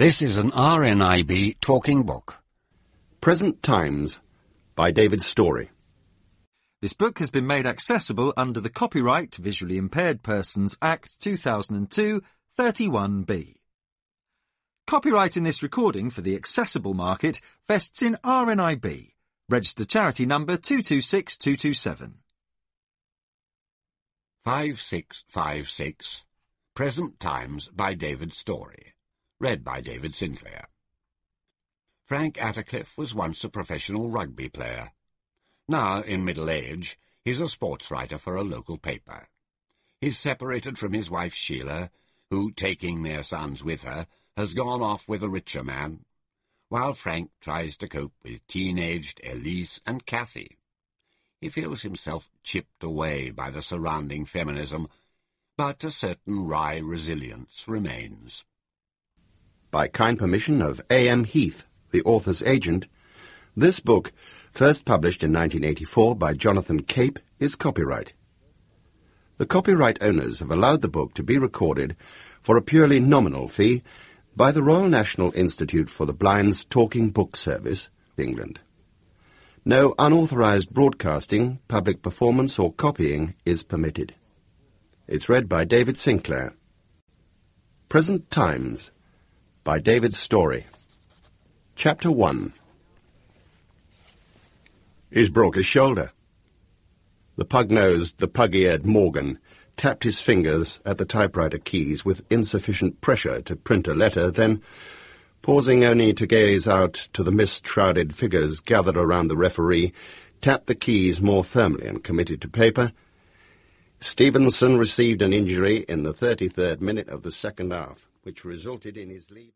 This is an RNIB talking book. Present Times by David Storey. This book has been made accessible under the Copyright Visually Impaired Persons Act 2002, 31B. Copyright in this recording for the accessible market vests in RNIB, registered charity number 226227. 5656, Present Times by David Storey. Read by David Sinclair. Frank Attercliffe was once a professional rugby player. Now, in middle age, he's a sports writer for a local paper. He's separated from his wife Sheila, who, taking their sons with her, has gone off with a richer man, while Frank tries to cope with teenaged Elise and Cathy. He feels himself chipped away by the surrounding feminism, but a certain wry resilience remains. By kind permission of A.M. Heath, the author's agent, this book, first published in 1984 by Jonathan Cape, is copyright. The copyright owners have allowed the book to be recorded for a purely nominal fee by the Royal National Institute for the Blind's Talking Book Service, England. No unauthorized broadcasting, public performance or copying is permitted. It's read by David Sinclair. Present Times by David Storey. Chapter 1. He's broke his shoulder. The pug-nosed, the pug-eared Morgan tapped his fingers at the typewriter keys with insufficient pressure to print a letter, then, pausing only to gaze out to the mist-shrouded figures gathered around the referee, tapped the keys more firmly and committed to paper. Stevenson received an injury in the 33rd minute of the second half, which resulted in his leave.